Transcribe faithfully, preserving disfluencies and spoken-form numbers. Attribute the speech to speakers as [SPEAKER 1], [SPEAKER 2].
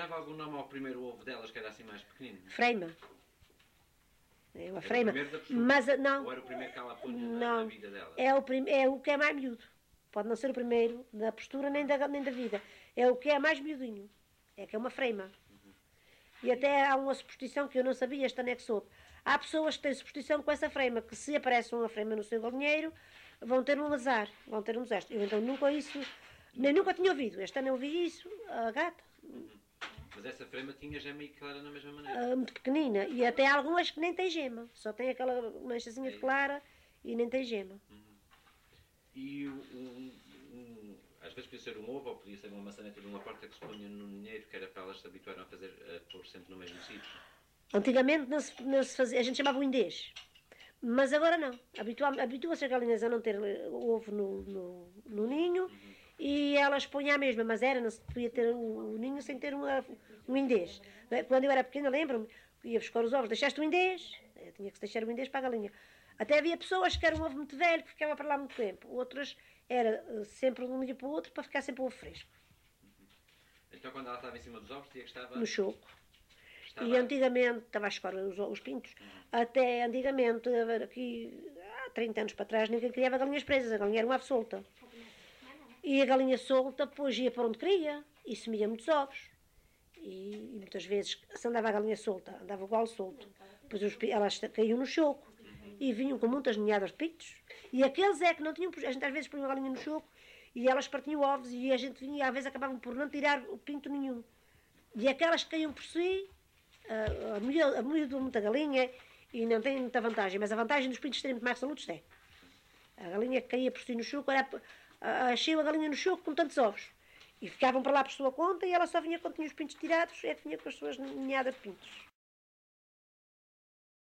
[SPEAKER 1] dava algum nome ao primeiro ovo delas, que era assim mais pequenino?
[SPEAKER 2] Freima. É uma
[SPEAKER 1] Era
[SPEAKER 2] freima.
[SPEAKER 1] o primeiro da postura?
[SPEAKER 2] Mas não.
[SPEAKER 1] Ou era o primeiro que ela punha na,
[SPEAKER 2] Não.
[SPEAKER 1] na vida dela?
[SPEAKER 2] É o, prim, é o que é mais miúdo. Pode não ser o primeiro da postura nem da, nem da vida. É o que é mais miudinho. É que é uma freima. Uhum. E até há uma superstição que eu não sabia, esta nem que soube. Há pessoas que têm superstição com essa freima, que se aparece uma freima no seu galinheiro, vão ter um azar, vão ter um desastre. Eu então nunca isso, nem nunca tinha ouvido. Este ano eu ouvi isso, a gata.
[SPEAKER 1] Uhum. Mas essa frema tinha gema e clara na mesma maneira?
[SPEAKER 2] Uh, muito pequenina. E até há algumas que nem têm gema. Só tem aquela manchazinha é de clara e nem tem gema.
[SPEAKER 1] Uhum. E um, um, às vezes podia ser um ovo ou podia ser uma maçaneta de uma porta que se punha no ninheiro, que era para elas se habituarem a fazer, a pôr sempre no mesmo sítio.
[SPEAKER 2] Antigamente não se, não se fazia, a gente chamava o indês. Mas agora não. Habitua-se habitua as galinhas a não ter ovo no, no, no ninho. Uhum. E elas põem a mesma, mas era, não se podia ter o, o ninho sem ter uma, um indês. Quando eu era pequena, lembro-me, ia buscar os ovos, deixaste o indês, eu tinha que deixar o indês para a galinha. Até havia pessoas que eram um ovo muito velho, que ficava para lá muito tempo. Outras era sempre de um dia para o outro, para ficar sempre o ovo fresco.
[SPEAKER 1] Uhum. Então quando ela estava em cima dos ovos, dizia que estava...
[SPEAKER 2] No choco.
[SPEAKER 1] Estava...
[SPEAKER 2] E antigamente, estava a escorar os, os pintos, uhum. Até antigamente, aqui há trinta anos para trás, ninguém criava galinhas presas, a galinha era uma ave solta. E a galinha solta, depois ia para onde queria, e semia muitos ovos. E, e muitas vezes, se andava a galinha solta, andava o galo solto, depois os, elas caíam no choco, uhum. E vinham com muitas ninhadas de pintos. E aqueles é que não tinham, a gente às vezes punha a galinha no choco, e elas partiam ovos, e a gente vinha, às vezes acabavam por não tirar o pinto nenhum. E aquelas que caíam por si, a, a, a miúdo muita galinha, e não tem muita vantagem, mas a vantagem dos pintos serem muito mais saludos tem. A galinha que caía por si no choco, era, achei a galinha no choco com tantos ovos. E ficavam para lá por sua conta, e ela só vinha quando tinha os pintos tirados, é que vinha com as suas ninhadas de pintos.